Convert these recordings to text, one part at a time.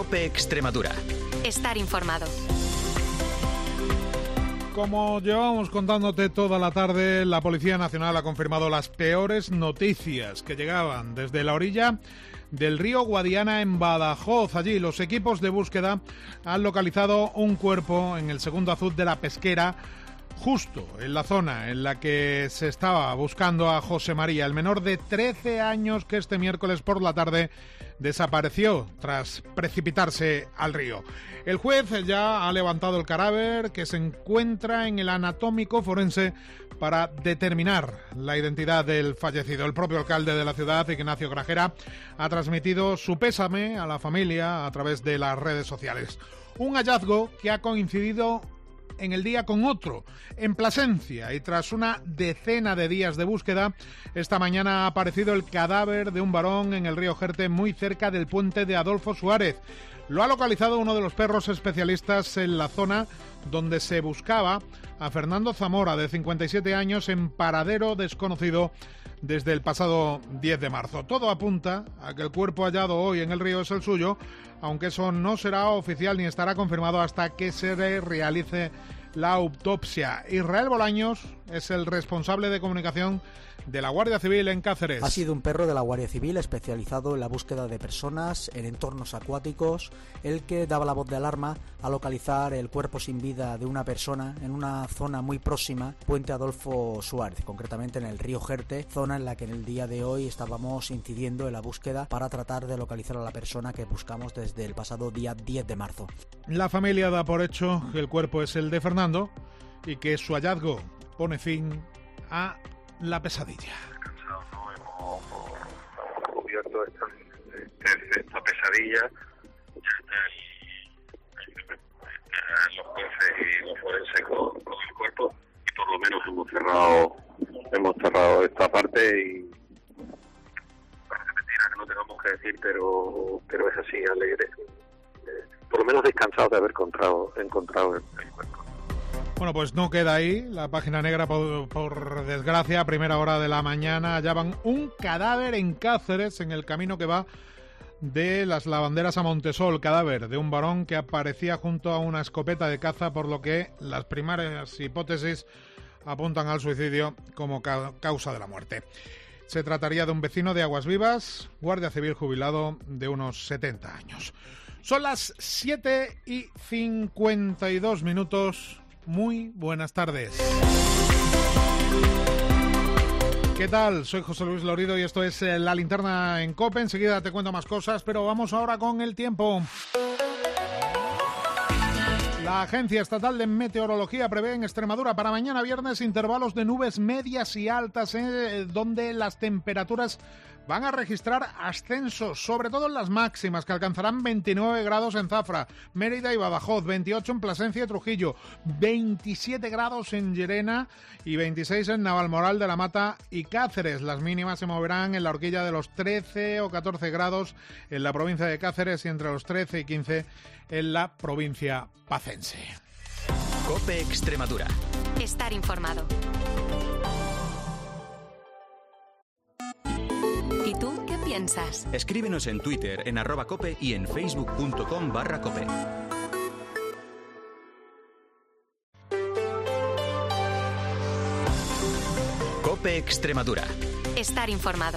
COPE Extremadura. Estar informado. Como llevamos contándote toda la tarde, la Policía Nacional ha confirmado las peores noticias que llegaban desde la orilla del río Guadiana en Badajoz. Allí los equipos de búsqueda han localizado un cuerpo en el segundo azud de la Pesquera, justo en la zona en la que se estaba buscando a José María, el menor de 13 años que este miércoles por la tarde desapareció tras precipitarse al río. El juez ya ha levantado el cadáver que se encuentra en el anatómico forense para determinar la identidad del fallecido. El propio alcalde de la ciudad, Ignacio Grajera, ha transmitido su pésame a la familia a través de las redes sociales. Un hallazgo que ha coincidido en el día con otro, en Plasencia, y tras una decena de días de búsqueda, esta mañana ha aparecido el cadáver de un varón en el río Jerte, muy cerca del puente de Adolfo Suárez. Lo ha localizado uno de los perros especialistas en la zona donde se buscaba a Fernando Zamora, de 57 años, en paradero desconocido desde el pasado 10 de marzo. Todo apunta a que el cuerpo hallado hoy en el río es el suyo, aunque eso no será oficial ni estará confirmado hasta que se realice la autopsia. Israel Bolaños es el responsable de comunicación de la Guardia Civil en Cáceres. Ha sido un perro de la Guardia Civil especializado en la búsqueda de personas en entornos acuáticos, el que daba la voz de alarma a localizar el cuerpo sin vida de una persona en una zona muy próxima, Puente Adolfo Suárez, concretamente en el río Jerte, zona en la que en el día de hoy estábamos incidiendo en la búsqueda para tratar de localizar a la persona que buscamos desde el pasado día 10 de marzo. La familia da por hecho que el cuerpo es el de Fernando y que su hallazgo pone fin a la pesadilla. Hemos cubierto esta pesadilla. Los jueces y los forenses con el cuerpo, y por lo menos hemos cerrado esta parte, y parece mentira que no tengamos que decir, pero es así, alegre, por lo menos descansado de haber encontrado el cuerpo. Bueno, pues no queda ahí la página negra, por desgracia. A primera hora de la mañana hallaban un cadáver en Cáceres, en el camino que va de las Lavanderas a Montesol, cadáver de un varón que aparecía junto a una escopeta de caza, por lo que las primarias hipótesis apuntan al suicidio como causa de la muerte. Se trataría de un vecino de Aguas Vivas, guardia civil jubilado de unos 70 años. Son las 7:52. Muy buenas tardes. ¿Qué tal? Soy José Luis Lorido y esto es La Linterna en COPE. Enseguida te cuento más cosas, pero vamos ahora con el tiempo. La Agencia Estatal de Meteorología prevé en Extremadura para mañana viernes intervalos de nubes medias y altas, donde las temperaturas van a registrar ascensos, sobre todo en las máximas, que alcanzarán 29 grados en Zafra, Mérida y Badajoz, 28 en Plasencia y Trujillo, 27 grados en Llerena y 26 en Navalmoral de la Mata y Cáceres. Las mínimas se moverán en la horquilla de los 13 o 14 grados en la provincia de Cáceres y entre los 13 y 15 en la provincia pacense. COPE Extremadura. Estar informado. ¿Y tú qué piensas? Escríbenos en Twitter, en @cope y en facebook.com/cope. COPE Extremadura. Estar informado.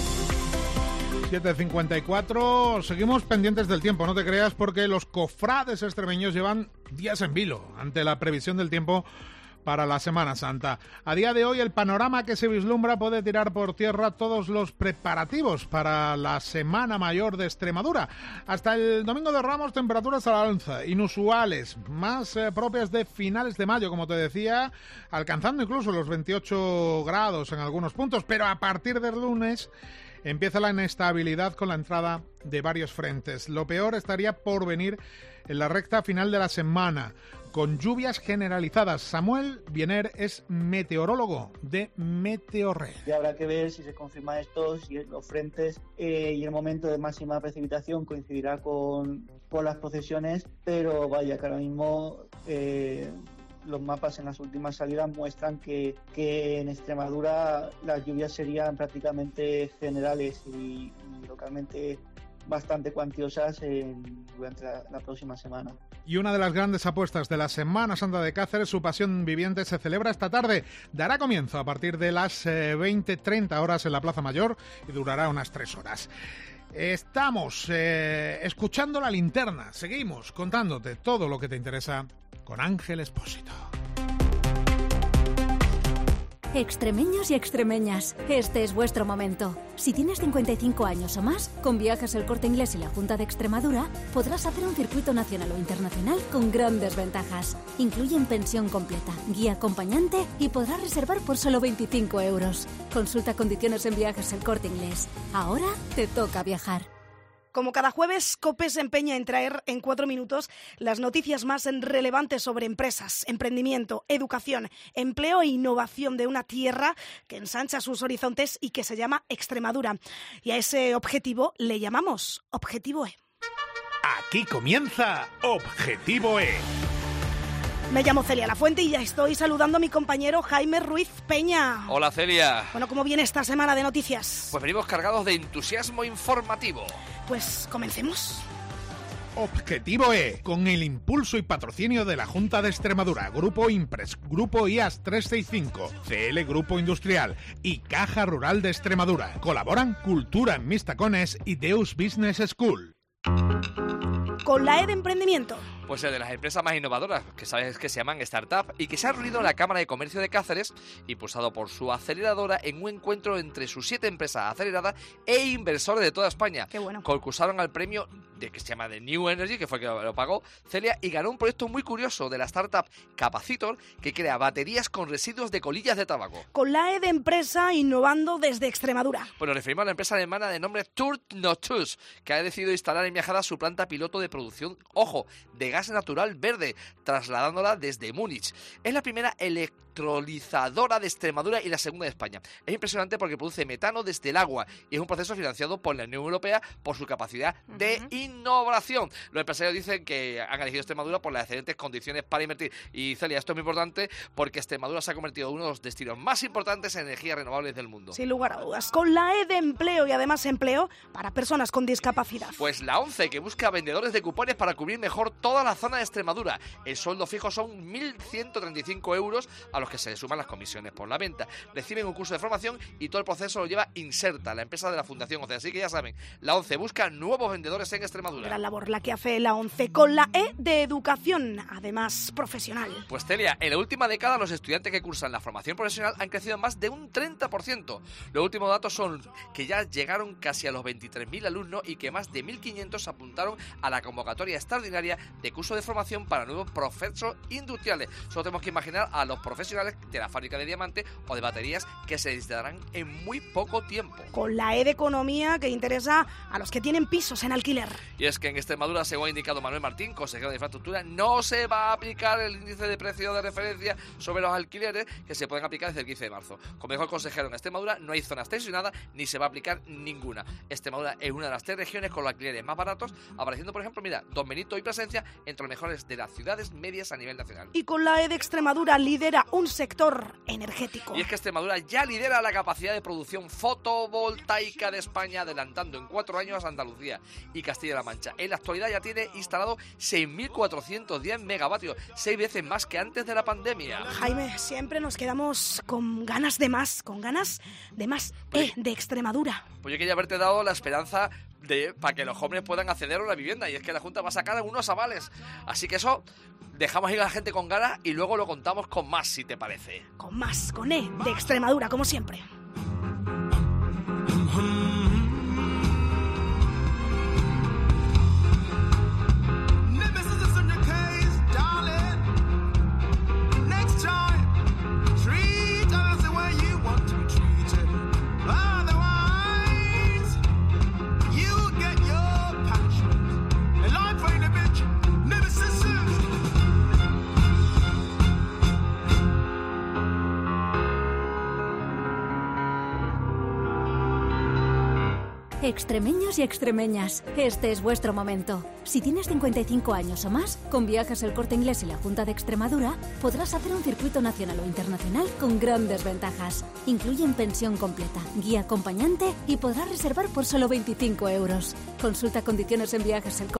7:54, seguimos pendientes del tiempo, no te creas, porque los cofrades extremeños llevan días en vilo ante la previsión del tiempo para la Semana Santa. A día de hoy el panorama que se vislumbra puede tirar por tierra todos los preparativos para la Semana Mayor de Extremadura. Hasta el Domingo de Ramos, temperaturas al alza, inusuales, más propias de finales de mayo, como te decía, alcanzando incluso los 28 grados en algunos puntos, pero a partir del lunes empieza la inestabilidad con la entrada de varios frentes. Lo peor estaría por venir en la recta final de la semana, con lluvias generalizadas. Samuel Biener es meteorólogo de Meteorred. Y habrá que ver si se confirma esto, si los frentes y el momento de máxima precipitación coincidirá con las procesiones, pero vaya que ahora mismo los mapas en las últimas salidas muestran que en Extremadura las lluvias serían prácticamente generales y localmente bastante cuantiosas durante la próxima semana. Y una de las grandes apuestas de la Semana Santa de Cáceres, su Pasión Viviente, se celebra esta tarde. Dará comienzo a partir de las 20:30 horas en la Plaza Mayor y durará unas 3 horas. Estamos escuchando La Linterna. Seguimos contándote todo lo que te interesa con Ángel Expósito. Extremeños y extremeñas, este es vuestro momento. Si tienes 55 años o más, con Viajes El Corte Inglés y la Junta de Extremadura, podrás hacer un circuito nacional o internacional con grandes ventajas. Incluyen pensión completa, guía acompañante y podrás reservar por solo 25 euros. Consulta condiciones en Viajes El Corte Inglés. Ahora te toca viajar. Como cada jueves, COPE se empeña en traer en 4 minutos las noticias más relevantes sobre empresas, emprendimiento, educación, empleo e innovación de una tierra que ensancha sus horizontes y que se llama Extremadura. Y a ese objetivo le llamamos Objetivo E. Aquí comienza Objetivo E. Me llamo Celia Lafuente y ya estoy saludando a mi compañero Jaime Ruiz Peña. Hola, Celia. Bueno, ¿cómo viene esta semana de noticias? Pues venimos cargados de entusiasmo informativo. Pues comencemos. Objetivo E, con el impulso y patrocinio de la Junta de Extremadura, Grupo Impress, Grupo IAS 365, CL Grupo Industrial y Caja Rural de Extremadura. Colaboran Cultura en Mis Tacones y Deus Business School. Con la E de emprendimiento. Pues de las empresas más innovadoras, que sabes que se llaman Startup, y que se han reunido en la Cámara de Comercio de Cáceres, impulsado por su aceleradora, en un encuentro entre sus 7 empresas aceleradas e inversores de toda España. Qué bueno. Concursaron al premio que se llama The New Energy, que fue el que lo pagó Celia, y ganó un proyecto muy curioso de la startup Capacitor, que crea baterías con residuos de colillas de tabaco. Con la E de empresa, innovando desde Extremadura. Pues nos referimos a la empresa alemana de nombre Turtnotus, que ha decidido instalar en Miajada su planta piloto de producción, ojo, de gas natural verde, trasladándola desde Múnich. Es la primera electrolizadora de Extremadura y la segunda de España. Es impresionante porque produce metano desde el agua y es un proceso financiado por la Unión Europea por su capacidad de innovación. Los empresarios dicen que han elegido Extremadura por las excelentes condiciones para invertir. Y Celia, esto es muy importante porque Extremadura se ha convertido en uno de los destinos más importantes en energías renovables del mundo. Sin lugar a dudas. Con la E de empleo y además empleo para personas con discapacidad. Pues la ONCE, que busca vendedores de cupones para cubrir mejor toda la zona de Extremadura. El sueldo fijo son 1.135 euros, a los que se le suman las comisiones por la venta. Reciben un curso de formación y todo el proceso lo lleva Inserta, la empresa de la Fundación ONCE. Así que ya saben, la ONCE busca nuevos vendedores en Extremadura. Gran labor la que hace la ONCE. Con la E de educación, además profesional. Pues Celia, en la última década los estudiantes que cursan la formación profesional han crecido más de un 30%. Los últimos datos son que ya llegaron casi a los 23.000 alumnos y que más de 1.500 se apuntaron a la convocatoria extraordinaria de curso de formación para nuevos procesos industriales. Solo tenemos que imaginar a los profesionales de la fábrica de diamantes o de baterías que se instalarán en muy poco tiempo. Con la E de economía, que interesa a los que tienen pisos en alquiler. Y es que en Extremadura, según ha indicado Manuel Martín, consejero de Infraestructura, no se va a aplicar el índice de precio de referencia sobre los alquileres que se pueden aplicar desde el 15 de marzo. Como dijo el consejero, en Extremadura no hay zonas tensionadas ni se va a aplicar ninguna. Extremadura es una de las 3 regiones con los alquileres más baratos, apareciendo, por ejemplo, mira, Don Benito y Plasencia entre los mejores de las ciudades medias a nivel nacional. Y con la E de Extremadura lidera un sector energético. Y es que Extremadura ya lidera la capacidad de producción fotovoltaica de España, adelantando en 4 años a Andalucía y Castilla-La Mancha. En la actualidad ya tiene instalado 6.410 megavatios, 6 veces más que antes de la pandemia. Jaime, siempre nos quedamos con ganas de más, E de Extremadura. Pues yo quería haberte dado la esperanza para que los jóvenes puedan acceder a la vivienda, y es que la Junta va a sacar algunos avales. Así que eso, dejamos ir a la gente con ganas y luego lo contamos con más, si te parece. Con más, con E de Extremadura, como siempre. Extremeños y extremeñas, este es vuestro momento. Si tienes 55 años o más, con Viajes El Corte Inglés y la Junta de Extremadura podrás hacer un circuito nacional o internacional con grandes ventajas. Incluyen pensión completa, guía acompañante y podrás reservar por solo 25 euros. Consulta condiciones en Viajes El Corte.